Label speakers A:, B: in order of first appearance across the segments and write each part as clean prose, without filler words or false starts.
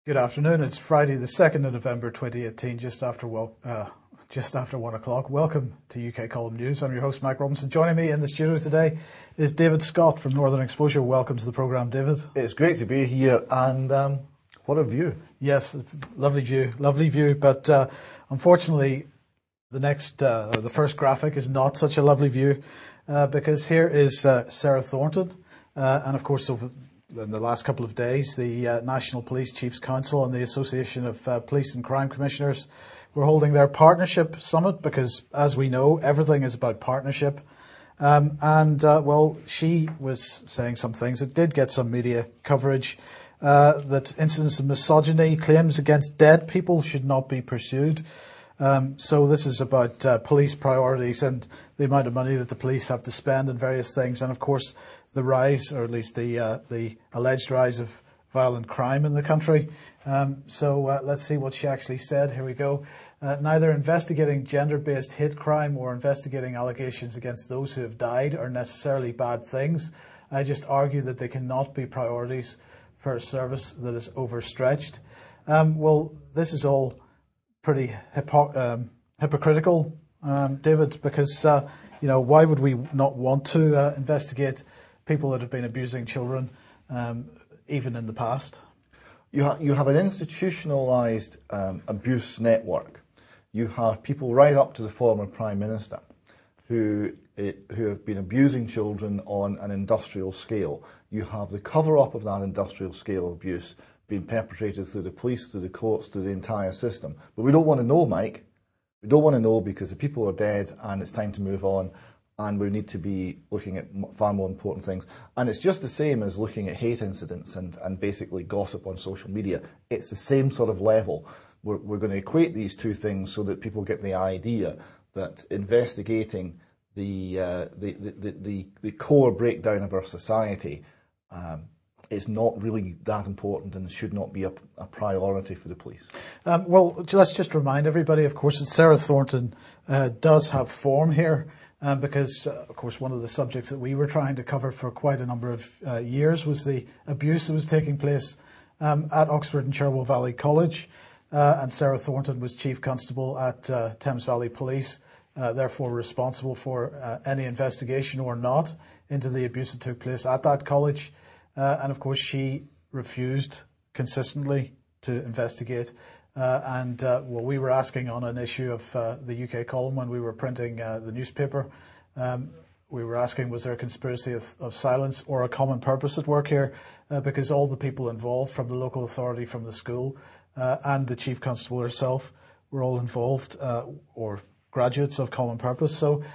A: Good afternoon. It's Friday, the 2nd of November 2018, just after 1 o'clock. Welcome to UK Column News. I'm your host, Mike Robinson. Joining me in the studio today is David Scott from Northern Exposure. Welcome to the programme, David.
B: It's great to be here, and what a view.
A: Yes, lovely view. But unfortunately, the first graphic is not such a lovely view because here is Sarah Thornton, and of course, in the last couple of days, the National Police Chiefs Council and the Association of Police and Crime Commissioners were holding their partnership summit because, as we know, everything is about partnership. She was saying some things that did get some media coverage, that incidents of misogyny, claims against dead people should not be pursued. So this is about police priorities and the amount of money that the police have to spend on various things, and of course the rise, or at least the alleged rise, of violent crime in the country. Let's see what she actually said. Here we go. Neither investigating gender-based hate crime or investigating allegations against those who have died are necessarily bad things. I just argue that they cannot be priorities for a service that is overstretched. This is all pretty hypocritical, David, because why would we not want to investigate people that have been abusing children, even in the past?
B: You have an institutionalised abuse network. You have people right up to the former Prime Minister who have been abusing children on an industrial scale. You have the cover-up of that industrial scale of abuse being perpetrated through the police, through the courts, through the entire system. But we don't want to know, Mike. We don't want to know because the people are dead and it's time to move on, and we need to be looking at far more important things. And it's just the same as looking at hate incidents and basically gossip on social media. It's the same sort of level. We're going to equate these two things so that people get the idea that investigating the core breakdown of our society is not really that important and should not be a priority for the police.
A: Let's just remind everybody, of course, that Sarah Thornton does have form here. Because, of course, one of the subjects that we were trying to cover for quite a number of years was the abuse that was taking place at Oxford and Cherwell Valley College. And Sarah Thornton was Chief Constable at Thames Valley Police, therefore responsible for any investigation or not into the abuse that took place at that college. And, of course, she refused consistently to investigate. We were asking on an issue of the UK Column when we were printing the newspaper, we were asking, was there a conspiracy of silence or a common purpose at work here? Because all the people involved, from the local authority, from the school, and the Chief Constable herself, were all involved or graduates of common purpose. So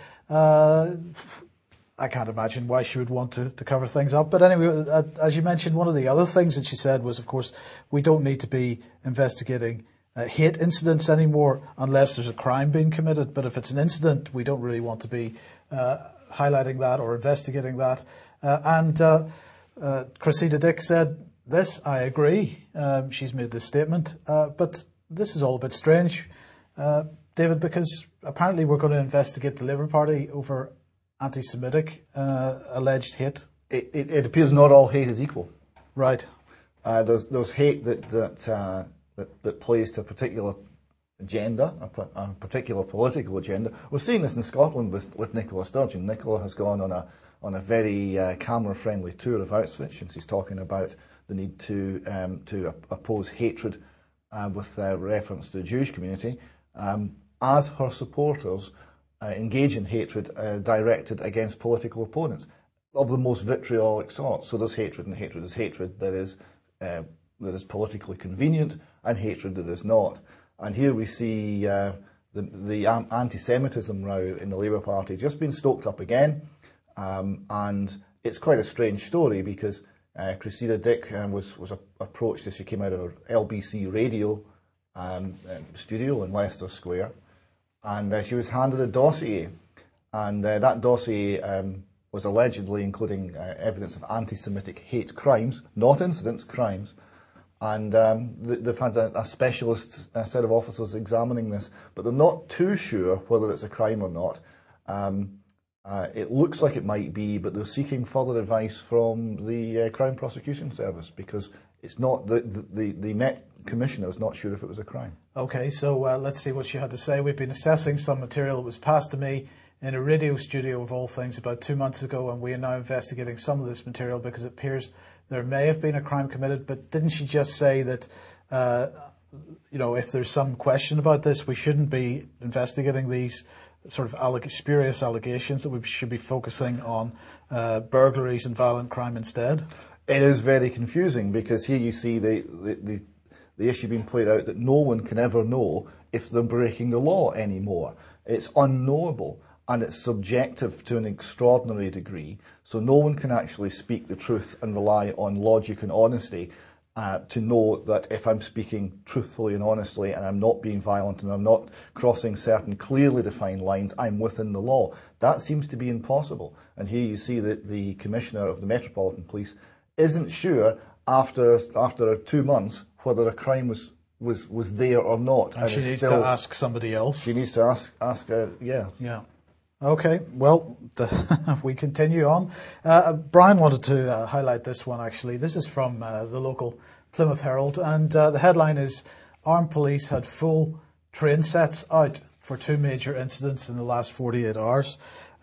A: I can't imagine why she would want to cover things up. But anyway, as you mentioned, one of the other things that she said was, of course, we don't need to be investigating hate incidents anymore unless there's a crime being committed. But if it's an incident, we don't really want to be highlighting that or investigating that. Cressida Dick said this, I agree. She's made this statement. But this is all a bit strange, David, because apparently we're going to investigate the Labour Party over anti-Semitic alleged hate.
B: It appears not all hate is equal.
A: Right.
B: There's hate that plays to a particular agenda, a particular political agenda. We're seeing this in Scotland with Nicola Sturgeon. Nicola has gone on a very camera-friendly tour of Auschwitz, and she's talking about the need to oppose hatred with reference to the Jewish community, as her supporters engage in hatred directed against political opponents of the most vitriolic sort. So there's hatred and hatred. There's hatred that is politically convenient and hatred that is not. And here we see the anti-Semitism row in the Labour Party just being stoked up again. And it's quite a strange story because Cressida Dick was approached as she came out of her LBC radio studio in Leicester Square. And she was handed a dossier, and that dossier was allegedly including evidence of anti-Semitic hate crimes, not incidents, crimes. And they've had a specialist set of officers examining this, but they're not too sure whether it's a crime or not. It looks like it might be, but they're seeking further advice from the Crown Prosecution Service, because It's not the Met Commissioner is not sure if it was a crime.
A: Okay, so let's see what she had to say. We've been assessing some material that was passed to me in a radio studio of all things about 2 months ago, and we are now investigating some of this material because it appears there may have been a crime committed. But didn't she just say that, if there's some question about this, we shouldn't be investigating these sort of spurious allegations, that we should be focusing on burglaries and violent crime instead?
B: It is very confusing because here you see the issue being played out that no one can ever know if they're breaking the law anymore. It's unknowable and it's subjective to an extraordinary degree, so no one can actually speak the truth and rely on logic and honesty to know that if I'm speaking truthfully and honestly and I'm not being violent and I'm not crossing certain clearly defined lines, I'm within the law. That seems to be impossible. And here you see that the Commissioner of the Metropolitan Police isn't sure after 2 months whether a crime was there or not.
A: And she needs to ask somebody else.
B: She needs to ask yeah.
A: Yeah. Okay, well, we continue on. Brian wanted to highlight this one, actually. This is from the local Plymouth Herald, and the headline is, Armed Police had full train sets out for 2 major incidents in the last 48 hours.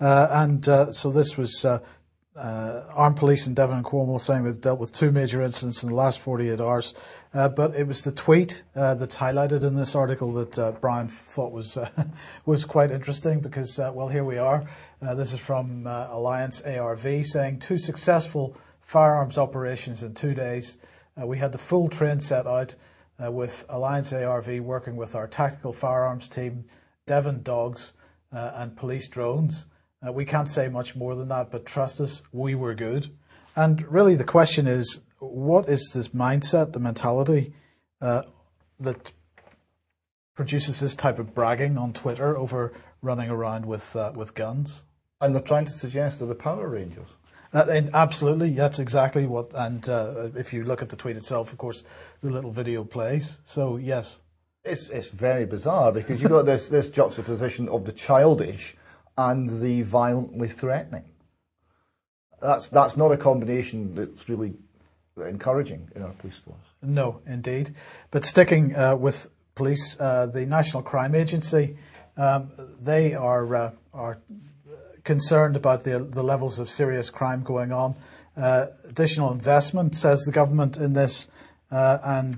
A: So this was Armed Police in Devon and Cornwall saying they've dealt with 2 major incidents in the last 48 hours. But it was the tweet that's highlighted in this article that Brian thought was quite interesting because, here we are. This is from Alliance ARV saying 2 successful firearms operations in 2 days. We had the full train set out with Alliance ARV working with our tactical firearms team, Devon Dogs and police drones. We can't say much more than that, but trust us, we were good. And really the question is, what is this mindset, the mentality that produces this type of bragging on Twitter over running around with guns?
B: And they're trying to suggest they're the Power Rangers.
A: Absolutely, that's exactly what. And if you look at the tweet itself, of course, the little video plays. So yes,
B: it's very bizarre because you've got this juxtaposition of the childish and the violently threatening. That's not a combination that's really encouraging in our police force.
A: No, indeed. But sticking with police, the National Crime Agency, they are concerned about the levels of serious crime going on. Additional investment, says the government in this, and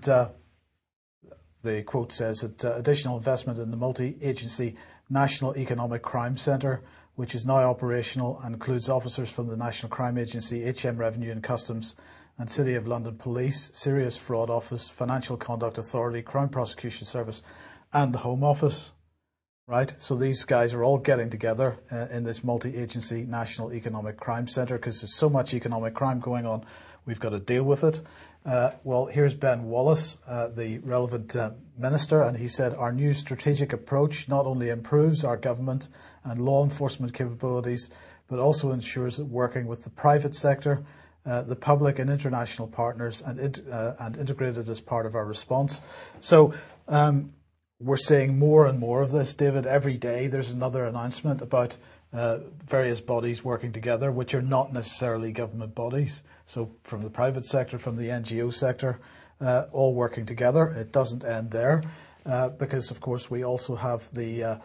A: the quote says that additional investment in the multi-agency National Economic Crime Centre, which is now operational and includes officers from the National Crime Agency, HM Revenue and Customs and City of London Police, Serious Fraud Office, Financial Conduct Authority, Crown Prosecution Service and the Home Office. Right, so these guys are all getting together in this multi-agency National Economic Crime Centre because there's so much economic crime going on, we've got to deal with it. Here's Ben Wallace, the relevant minister, and he said, our new strategic approach not only improves our government and law enforcement capabilities, but also ensures that working with the private sector, the public and international partners and integrated as part of our response. So, we're seeing more and more of this, David. Every day there's another announcement about various bodies working together, which are not necessarily government bodies. So from the private sector, from the NGO sector, all working together. It doesn't end there because, of course, we also have the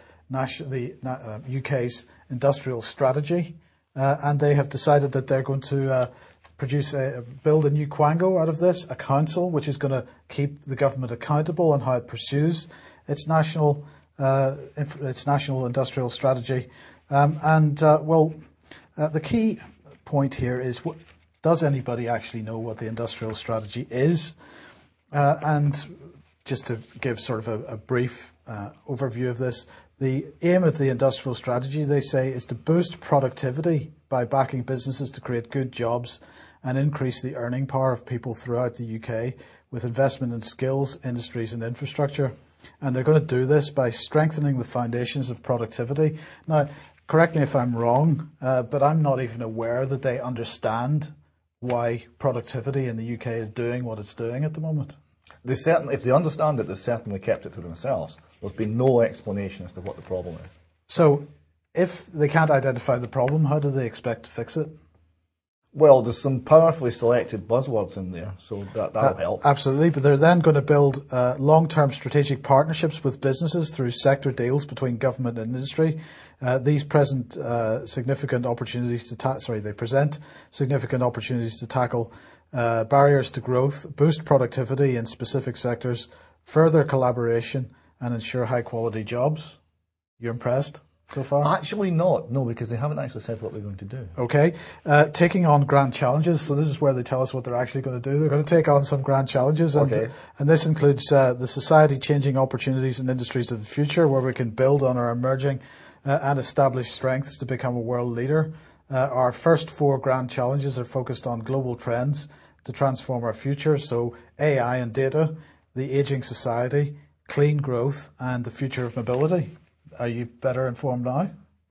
A: UK's industrial strategy, and they have decided that they're going to build a new quango out of this, a council which is going to keep the government accountable on how it pursues its national industrial strategy. The key point here is, does anybody actually know what the industrial strategy is? And just to give sort of a brief overview of this, the aim of the industrial strategy, they say, is to boost productivity by backing businesses to create good jobs and increase the earning power of people throughout the UK with investment in skills, industries and infrastructure. And they're going to do this by strengthening the foundations of productivity. Now, correct me if I'm wrong, but I'm not even aware that they understand why productivity in the UK is doing what it's doing at the moment.
B: If they understand it, they've certainly kept it to themselves. There's been no explanation as to what the problem is.
A: So, if they can't identify the problem, how do they expect to fix it?
B: Well, there's some powerfully selected buzzwords in there, so that'll help.
A: Absolutely, but they're then going to build long-term strategic partnerships with businesses through sector deals between government and industry. These present significant opportunities they present significant opportunities to tackle barriers to growth, boost productivity in specific sectors, further collaboration, and ensure high-quality jobs. You're impressed so far?
B: Actually not, no, because they haven't actually said what they're going to do.
A: Okay. Taking on grand challenges. So this is where they tell us what they're actually going to do. They're going to take on some grand challenges. And,
B: okay.
A: And this includes the society-changing opportunities and industries of the future, where we can build on our emerging and established strengths to become a world leader. Our first 4 grand challenges are focused on global trends to transform our future. So AI and data, the aging society, clean growth, and the future of mobility. Are you better informed now?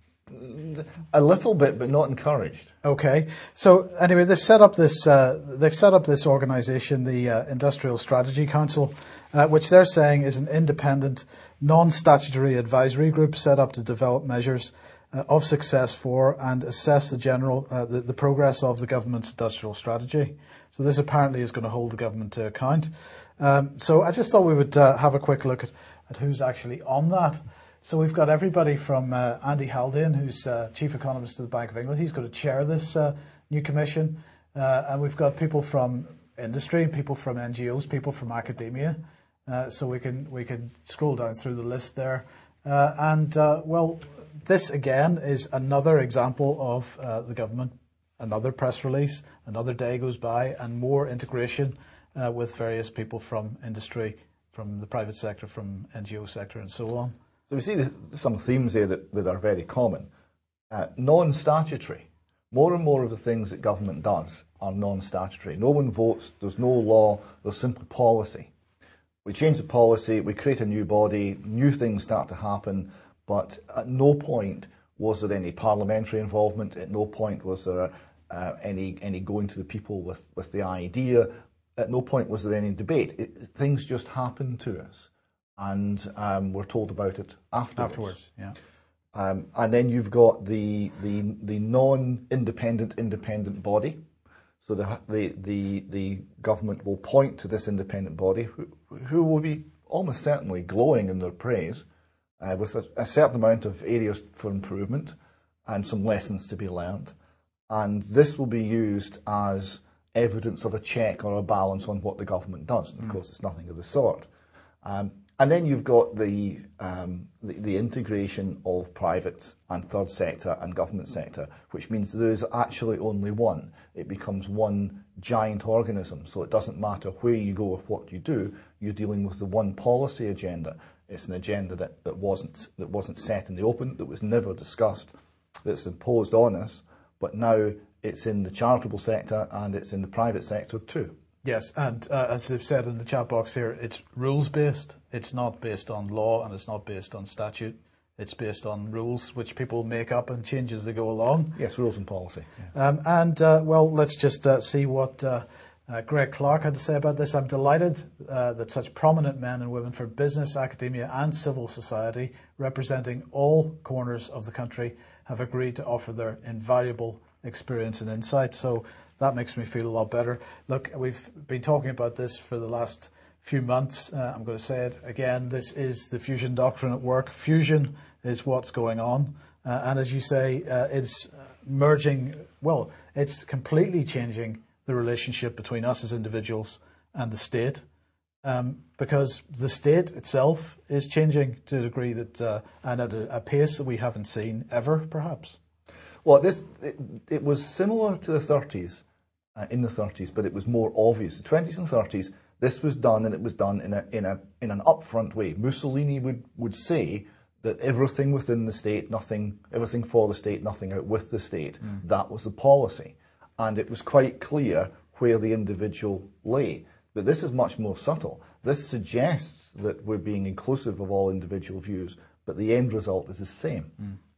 B: A little bit, but not encouraged.
A: Okay. So anyway, they've set up this organisation, the Industrial Strategy Council, which they're saying is an independent, non-statutory advisory group set up to develop measures of success for and assess the progress of the government's industrial strategy. So this apparently is going to hold the government to account. So I just thought we would have a quick look at who's actually on that. So we've got everybody from Andy Haldane, who's Chief Economist of the Bank of England. He's going to chair this new commission. And we've got people from industry, people from NGOs, people from academia. So we can scroll down through the list there. Well, this again is another example of the government, another press release, another day goes by, and more integration with various people from industry, from the private sector, from NGO sector, and so on.
B: So we see some themes there that are very common. Non-statutory. More and more of the things that government does are non-statutory. No one votes, there's no law, there's simply policy. We change the policy, we create a new body, new things start to happen, but at no point was there any parliamentary involvement, at no point was there any going to the people with the idea, at no point was there any debate. Things just happen to us. And we're told about it afterwards.
A: Yeah.
B: And then you've got the non-independent independent body. So the government will point to this independent body who will be almost certainly glowing in their praise, with a certain amount of areas for improvement and some lessons to be learned. And this will be used as evidence of a check or a balance on what the government does. And of course, it's nothing of the sort. And then you've got the integration of private and third sector and government sector, which means there is actually only one. It becomes one giant organism. So it doesn't matter where you go or what you do. You're dealing with the one policy agenda. It's an agenda that wasn't set in the open, that was never discussed, that's imposed on us. But now it's in the charitable sector and it's in the private sector too.
A: Yes, and as they've said in the chat box here, it's rules-based. It's not based on law and it's not based on statute. It's based on rules which people make up and change as they go along.
B: Yes, rules and policy. Yeah.
A: Well, let's just see what Greg Clark had to say about this. I'm delighted that such prominent men and women from business, academia and civil society representing all corners of the country have agreed to offer their invaluable experience and insight. So that makes me feel a lot better. Look, we've been talking about this for the last few months. I'm going to say it again. This is the fusion doctrine at work. Fusion is what's going on. And as you say, it's merging, well, it's completely changing the relationship between us as individuals and the state. Because the state itself is changing to a degree that, and at a pace that we haven't seen ever, perhaps.
B: Well, it was similar to the 30s, in the 30s, but it was more obvious. The 20s and 30s, this was done, and it was done in an upfront way. Mussolini would say that everything within the state, everything for the state, nothing out with the state. That was the policy, and it was quite clear where the individual lay. But this is much more subtle. This suggests that we're being inclusive of all individual views, but the end result is the same.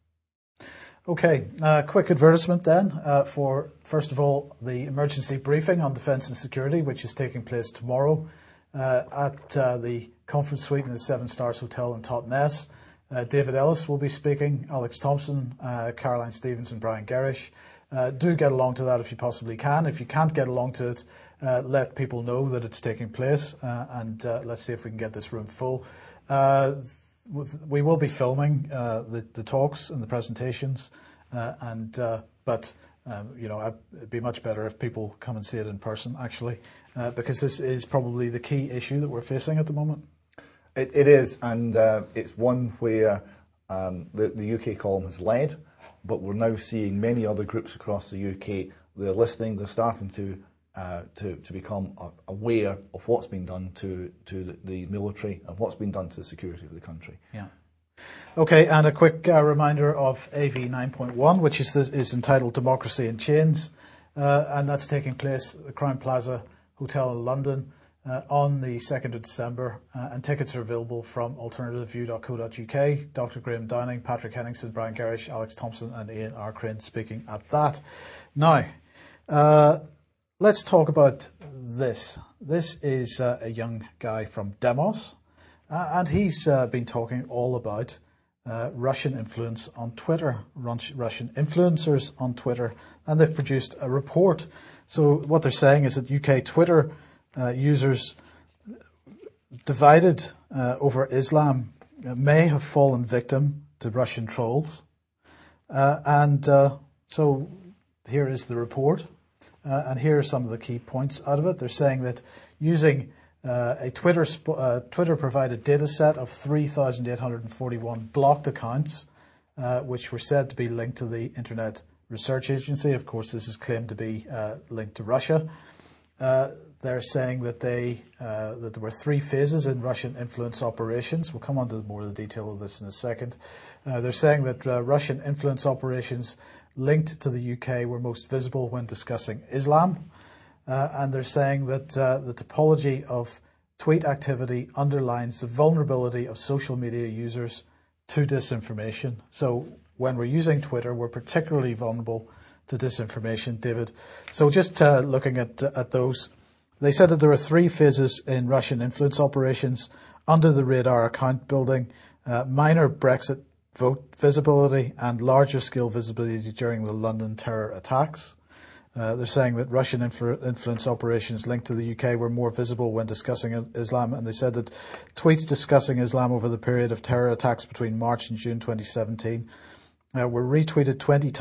A: Okay, quick advertisement then for, first of all, the emergency briefing on defence and security, which is taking place tomorrow at the conference suite in the Seven Stars Hotel in Totnes. David Ellis will be speaking, Alex Thompson, Caroline Stevens and Brian Gerrish. Do get along to that if you possibly can. If you can't get along to it, let people know that it's taking place, and let's see if we can get this room full. We will be filming the talks and the presentations, but it'd be much better if people come and see it in person, actually, because this is probably the key issue that we're facing at the moment.
B: It is, and it's one where the UK column has led, but we're now seeing many other groups across the UK. They're listening. They're starting to become aware of what's been done to the military and what's been done to the security of the country.
A: Yeah. Okay, and a quick reminder of AV 9.1, which is entitled Democracy in Chains, and that's taking place at the Crowne Plaza Hotel in London on the 2nd of December, and tickets are available from alternativeview.co.uk. Dr. Graham Downing, Patrick Henningsen, Brian Gerrish, Alex Thompson and Ian R. Crane speaking at that. Now, let's talk about this. This is a young guy from Demos, and he's been talking all about Russian influence on Twitter, Russian influencers on Twitter, and they've produced a report. So what they're saying is that UK Twitter users divided over Islam may have fallen victim to Russian trolls. So here is the report. And here are some of the key points out of it. They're saying that using a Twitter-provided data set of 3,841 blocked accounts, which were said to be linked to the Internet Research Agency. Of course, this is claimed to be linked to Russia. They're saying that that there were 3 phases in Russian influence operations. We'll come on to more of the detail of this in a second. They're saying that Russian influence operations linked to the UK were most visible when discussing Islam. And they're saying that the topology of tweet activity underlines the vulnerability of social media users to disinformation. So when we're using Twitter, we're particularly vulnerable to disinformation, David. So just looking at those, they said that there are 3 phases in Russian influence operations: under the radar account building, minor Brexit vote visibility, and larger scale visibility during the London terror attacks. They're saying that Russian influence operations linked to the UK were more visible when discussing Islam, and they said that tweets discussing Islam over the period of terror attacks between March and June 2017 were retweeted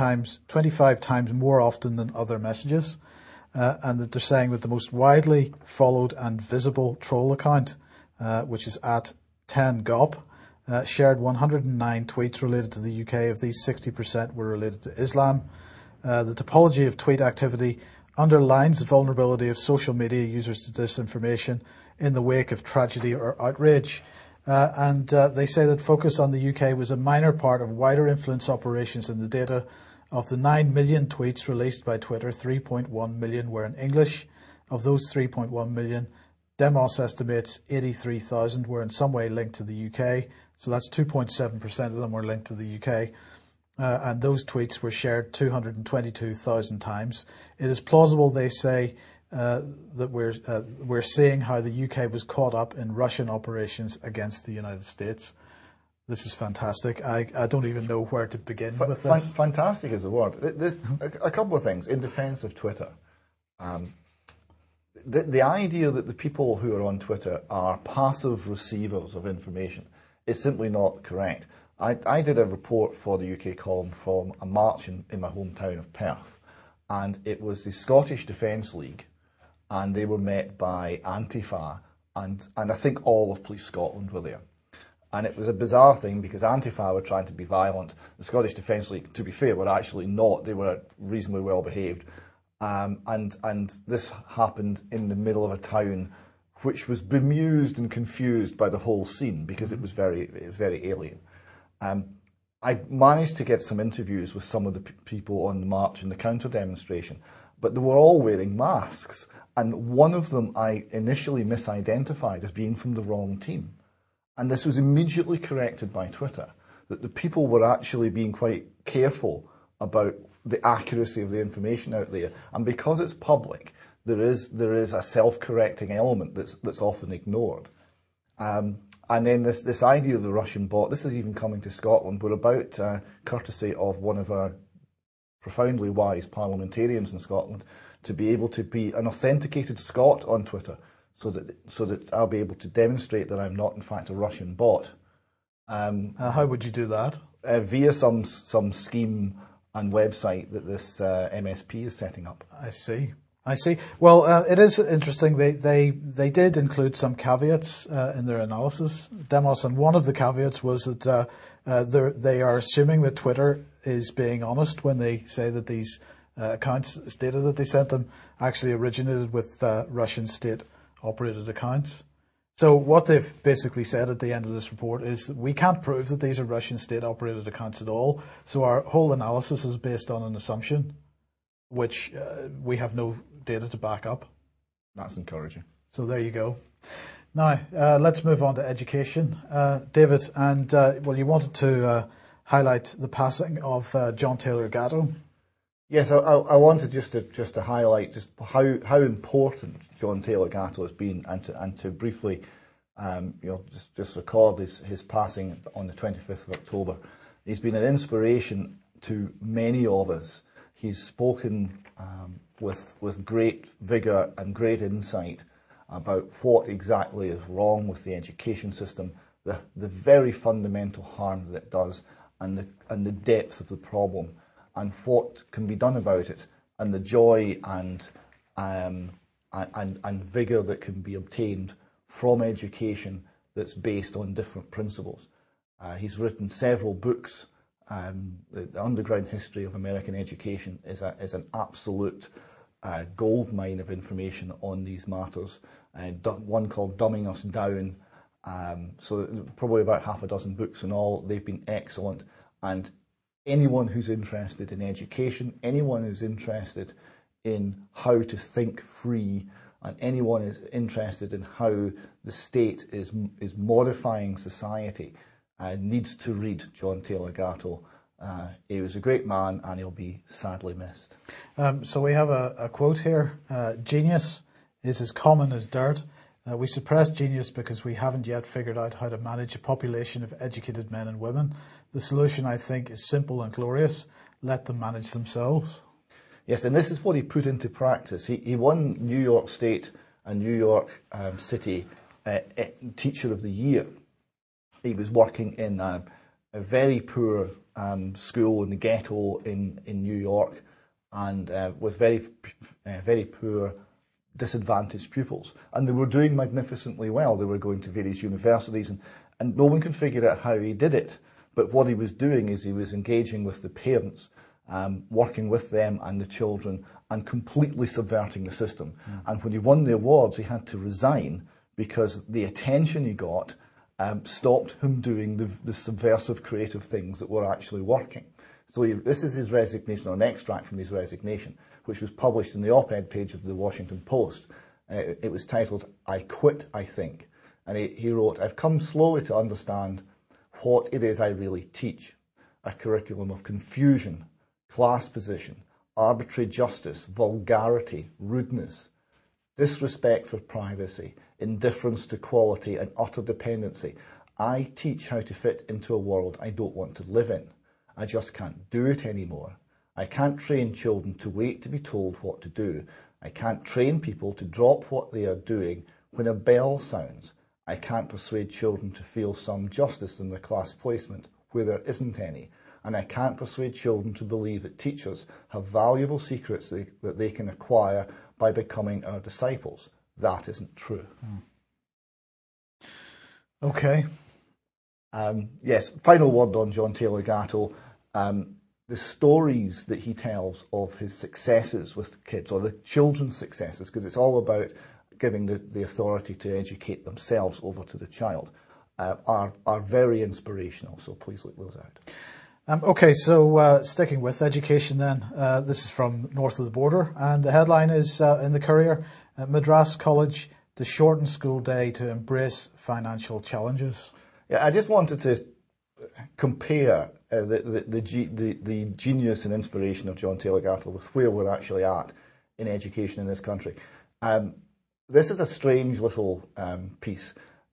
A: 25 times more often than other messages, and that they're saying that the most widely followed and visible troll account, which is at 10GOP, shared 109 tweets related to the UK. Of these, 60% were related to Islam. The topology of tweet activity underlines the vulnerability of social media users to disinformation in the wake of tragedy or outrage. And they say that focus on the UK was a minor part of wider influence operations in the data. Of the 9 million tweets released by Twitter, 3.1 million were in English. Of those 3.1 million, Demos estimates 83,000 were in some way linked to the UK. So that's 2.7% of them were linked to the UK. And those tweets were shared 222,000 times. It is plausible, they say, that we're seeing how the UK was caught up in Russian operations against the United States. This is fantastic. I don't even know where to begin with this.
B: Fantastic is the word. A couple of things in defence of Twitter. The idea that the people who are on Twitter are passive receivers of information is simply not correct. I did a report for the UK column from a march in my hometown of Perth, and it was the Scottish Defence League, and they were met by Antifa, and I think all of Police Scotland were there. And it was a bizarre thing because Antifa were trying to be violent. The Scottish Defence League, to be fair, were actually not. They were reasonably well behaved. And this happened in the middle of a town which was bemused and confused by the whole scene because it was very alien. I managed to get some interviews with some of the people on the march and the counter demonstration, but they were all wearing masks. And one of them I initially misidentified as being from the wrong team. And this was immediately corrected by Twitter, that the people were actually being quite careful about the accuracy of the information out there. And because it's public, there is a self-correcting element that's often ignored. And then this idea of the Russian bot, this is even coming to Scotland. We're about, courtesy of one of our profoundly wise parliamentarians in Scotland, to be able to be an authenticated Scot on Twitter, so that I'll be able to demonstrate that I'm not in fact a Russian bot.
A: How would you do that?
B: Via some scheme and website that this MSP is setting up.
A: I see. Well, it is interesting. They did include some caveats in their analysis, Demos, and one of the caveats was that they are assuming that Twitter is being honest when they say that these accounts, this data that they sent them, actually originated with Russian state-operated accounts. So what they've basically said at the end of this report is that we can't prove that these are Russian state-operated accounts at all. So our whole analysis is based on an assumption, which we have no data to back up.
B: That's encouraging.
A: So there you go. Now, let's move on to education. David, and you wanted to highlight the passing of John Taylor Gatto.
B: Yes, I wanted just to highlight just how important John Taylor Gatto has been, and to briefly just record his passing on the 25th of October. He's been an inspiration to many of us. He's spoken with great vigour and great insight about what exactly is wrong with the education system, the very fundamental harm that it does, and the depth of the problem, and what can be done about it, and the joy and vigour that can be obtained from education that's based on different principles. He's written several books. The Underground History of American Education is an absolute gold mine of information on these matters. One called Dumbing Us Down. So probably about half a dozen books in all. They've been excellent. And anyone who's interested in education, anyone who's interested in how to think free, and anyone is interested in how the state is modifying society, needs to read John Taylor Gatto. He was a great man, and he'll be sadly missed.
A: So we have a quote here. Genius is as common as dirt. We suppress genius because we haven't yet figured out how to manage a population of educated men and women. The solution, I think, is simple and glorious. Let them manage themselves.
B: Yes, and this is what he put into practice. He won New York State and New York City Teacher of the Year. He was working in a very poor school in the ghetto in New York, and with very poor, disadvantaged pupils. And they were doing magnificently well. They were going to various universities, and no one could figure out how he did it. But what he was doing is he was engaging with the parents, working with them and the children, and completely subverting the system. And when he won the awards, he had to resign because the attention he got stopped him doing the subversive creative things that were actually working. So this is his resignation, or an extract from his resignation, which was published in the op-ed page of the Washington Post. It was titled, "I Quit, I Think." And he wrote, "I've come slowly to understand what it is I really teach. A curriculum of confusion, class position, arbitrary justice, vulgarity, rudeness, disrespect for privacy, indifference to quality, and utter dependency. I teach how to fit into a world I don't want to live in. I just can't do it anymore. I can't train children to wait to be told what to do. I can't train people to drop what they are doing when a bell sounds. I can't persuade children to feel some justice in their class placement where there isn't any. And I can't persuade children to believe that teachers have valuable secrets that they can acquire by becoming our disciples. That isn't true."
A: Okay.
B: Yes, final word on John Taylor Gatto. The stories that he tells of his successes with kids, or the children's successes, because it's all about giving the authority to educate themselves over to the child, are very inspirational. So please look those out.
A: Okay, so sticking with education then, this is from north of the border, and the headline is in the Courier, Madras College to shorten school day to embrace financial challenges.
B: Yeah, I just wanted to compare the genius and inspiration of John Taylor Gatto with where we're actually at in education in this country. This is a strange little piece.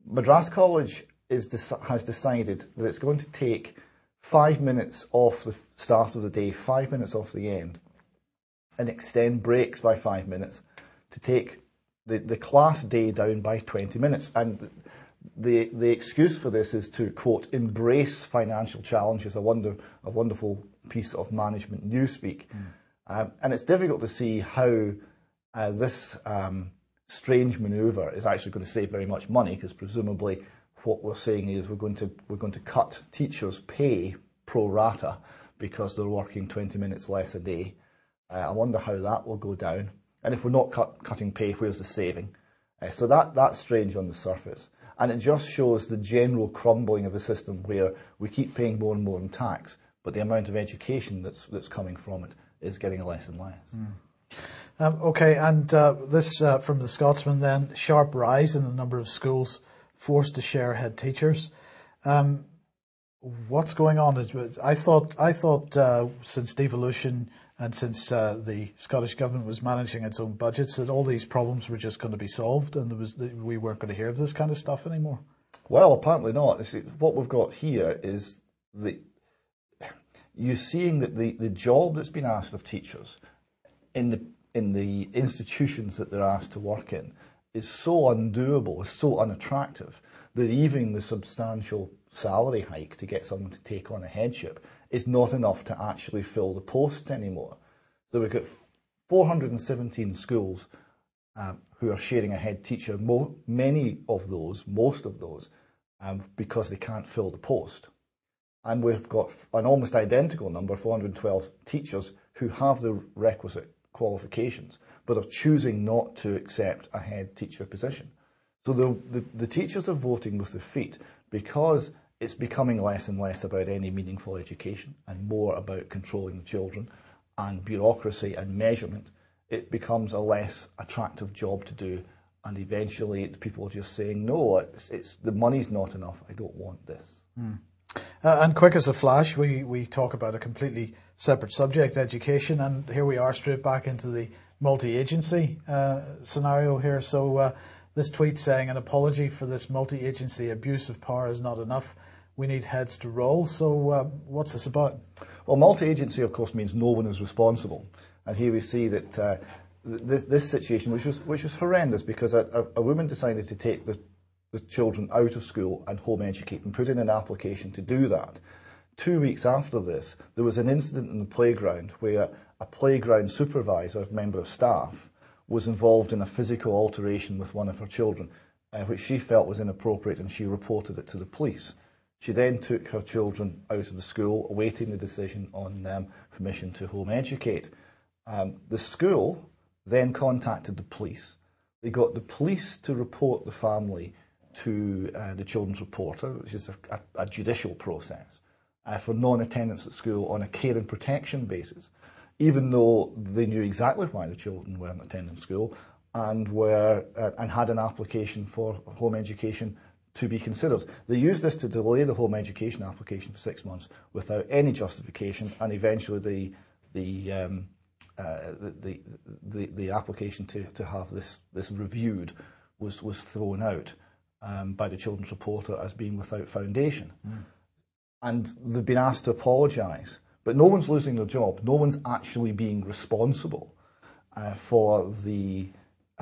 B: Madras College has decided that it's going to take 5 minutes off the start of the day, 5 minutes off the end, and extend breaks by 5 minutes to take the class day down by 20 minutes. And the excuse for this is to, quote, embrace financial challenges, a wonderful piece of management newspeak. And it's difficult to see how this strange manoeuvre is actually going to save very much money, because presumably what we're saying is we're going to cut teachers' pay pro rata because they're working 20 minutes less a day. I wonder how that will go down. And if we're not cutting pay, where's the saving? So that's strange on the surface. And it just shows the general crumbling of the system, where we keep paying more and more in tax, but the amount of education that's coming from it is getting less and less.
A: Okay, and this from the Scotsman then, sharp rise in the number of schools forced to share head teachers. What's going on? I thought since devolution and since the Scottish Government was managing its own budgets, that all these problems were just going to be solved, and we weren't going to hear of this kind of stuff anymore. Well,
B: apparently not. See, what we've got here is you're seeing that the job that's been asked of teachers in the institutions that they're asked to work in is so undoable, is so unattractive, that even the substantial salary hike to get someone to take on a headship is not enough to actually fill the posts anymore. So we've got 417 schools who are sharing a head teacher, most of those, because they can't fill the post. And we've got an almost identical number, 412 teachers, who have the requisite qualifications, but are choosing not to accept a head teacher position. So the teachers are voting with their feet, because it's becoming less and less about any meaningful education and more about controlling the children and bureaucracy and measurement. It becomes a less attractive job to do, and eventually people are just saying, no, it's the money's not enough, I don't want this.
A: And quick as a flash, we talk about a completely separate subject, education, and here we are straight back into the multi-agency scenario here. So this tweet saying, an apology for this multi-agency abuse of power is not enough. We need heads to roll. So what's this about?
B: Well, multi-agency, of course, means no one is responsible. And here we see that this situation, which was horrendous, because a woman decided to take the children out of school and home educate and put in an application to do that. 2 weeks after this, there was an incident in the playground where a playground supervisor, member of staff, was involved in a physical alteration with one of her children, which she felt was inappropriate, and she reported it to the police. She then took her children out of the school, awaiting the decision on permission to home educate. The school then contacted the police. They got the police to report the family to the children's reporter, which is a judicial process, for non-attendance at school on a care and protection basis, even though they knew exactly why the children weren't attending school and had an application for home education to be considered. They used this to delay the home education application for 6 months without any justification, and eventually the application to have this reviewed was thrown out by the children's reporter as being without foundation. And they've been asked to apologise, but no one's losing their job. No one's actually being responsible for the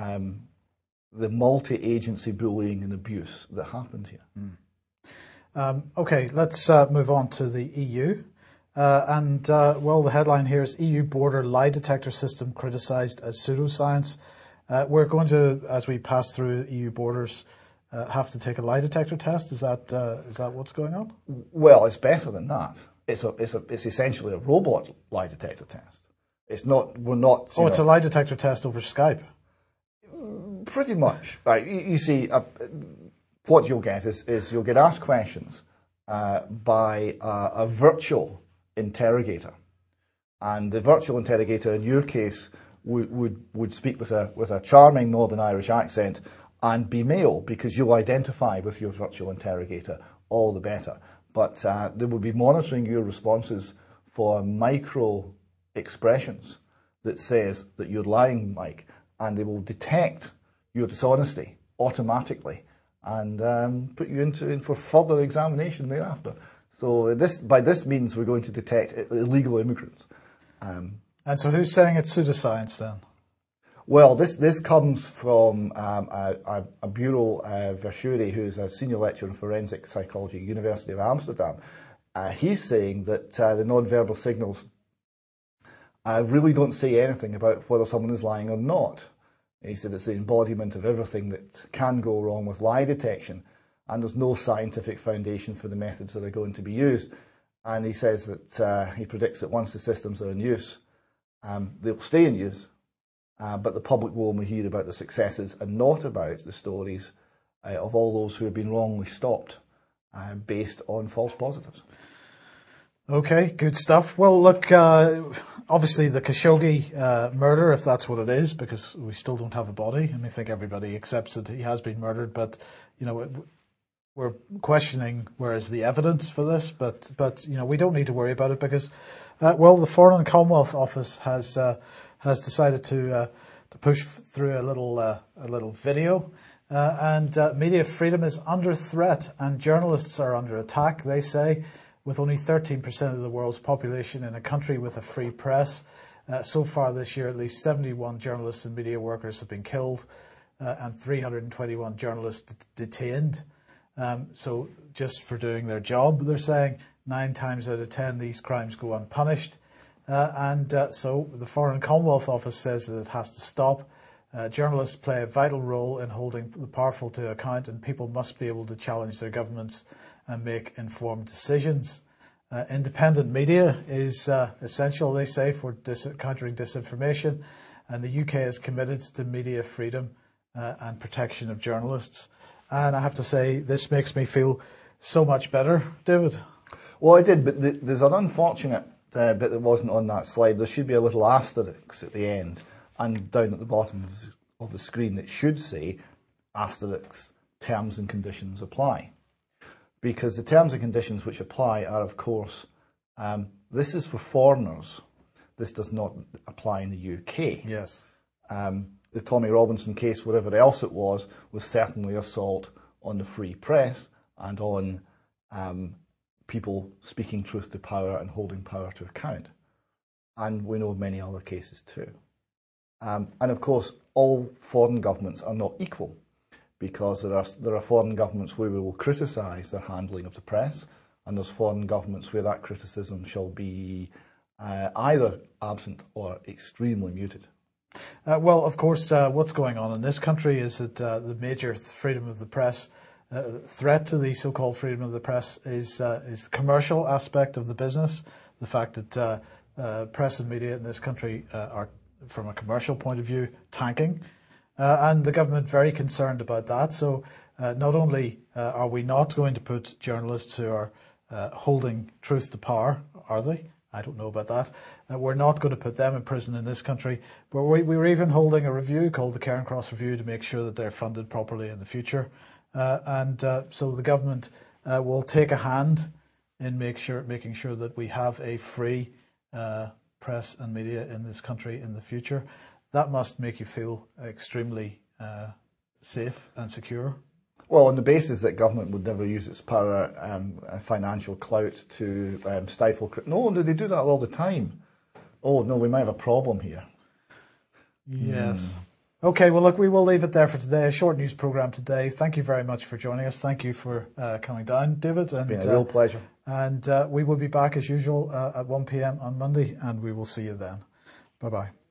B: multi-agency bullying and abuse that happened here.
A: Okay, let's move on to the EU. Well, the headline here is EU border lie detector system criticised as pseudoscience. We're going to, as we pass through EU borders, have to take a lie detector test. Is that what's going on?
B: Well, it's better than that. It's essentially a robot lie detector test. It's not. We're not.
A: It's a lie detector test over Skype.
B: Pretty much. Right. You see, what you'll get is you'll get asked questions by a virtual interrogator, and the virtual interrogator in your case would speak with a charming Northern Irish accent and be male, because you'll identify with your virtual interrogator, all the better. But they will be monitoring your responses for micro expressions that says that you're lying, Mike, and they will detect your dishonesty automatically and put you in for further examination thereafter. So by this means we're going to detect illegal immigrants.
A: And so who's saying it's pseudoscience then?
B: Well, this comes from a Bureau Verschuuri, who's a senior lecturer in forensic psychology at the University of Amsterdam. He's saying that the non-verbal signals really don't say anything about whether someone is lying or not. He said it's the embodiment of everything that can go wrong with lie detection, and there's no scientific foundation for the methods that are going to be used. And he says that he predicts that once the systems are in use, they'll stay in use, but the public will only hear about the successes and not about the stories of all those who have been wrongly stopped based on false positives.
A: Okay, good stuff. Well, look, obviously the Khashoggi murder, if that's what it is, because we still don't have a body, and I think everybody accepts that he has been murdered, but, we're questioning where is the evidence for this, but we don't need to worry about it because, the Foreign and Commonwealth Office has decided to push through a little video, and media freedom is under threat and journalists are under attack, they say, with only 13% of the world's population in a country with a free press. So far this year, at least 71 journalists and media workers have been killed and 321 journalists detained. So just for doing their job, they're saying 9 times out of 10 these crimes go unpunished. So the Foreign Commonwealth Office says that it has to stop. Journalists play a vital role in holding the powerful to account, and people must be able to challenge their governments and make informed decisions. Independent media is essential, they say, for countering disinformation, and the UK is committed to media freedom and protection of journalists. And I have to say, this makes me feel so much better, David.
B: Well, I did, but there's an unfortunate bit that wasn't on that slide. There should be a little asterisk at the end, and down at the bottom of the screen it should say asterisk terms and conditions apply. Because the terms and conditions which apply are, of course, this is for foreigners. This does not apply in the UK.
A: Yes.
B: The Tommy Robinson case, whatever else it was certainly assault on the free press and on people speaking truth to power and holding power to account. And we know of many other cases too. And of course, all foreign governments are not equal, because there are foreign governments where we will criticise their handling of the press, and there's foreign governments where that criticism shall be either absent or extremely muted.
A: Well, of course, what's going on in this country is that the major freedom of the press, threat to the so-called freedom of the press is the commercial aspect of the business. The fact that press and media in this country are, from a commercial point of view, tanking. And the government very concerned about that. So not only are we not going to put journalists who are holding truth to power, are they? I don't know about that. We're not going to put them in prison in this country. But we were even holding a review called the Cairn Cross Review to make sure that they're funded properly in the future. So the government will take a hand in making sure that we have a free press and media in this country in the future. That must make you feel extremely safe and secure.
B: Well, on the basis that government would never use its power and financial clout to stifle... No, they do that all the time. Oh, no, we might have a problem here.
A: Yes. Okay, well, look, we will leave it there for today. A short news programme today. Thank you very much for joining us. Thank you for coming down, David.
B: It's been a real pleasure.
A: And we will be back as usual at 1 p.m. on Monday, and we will see you then. Bye-bye.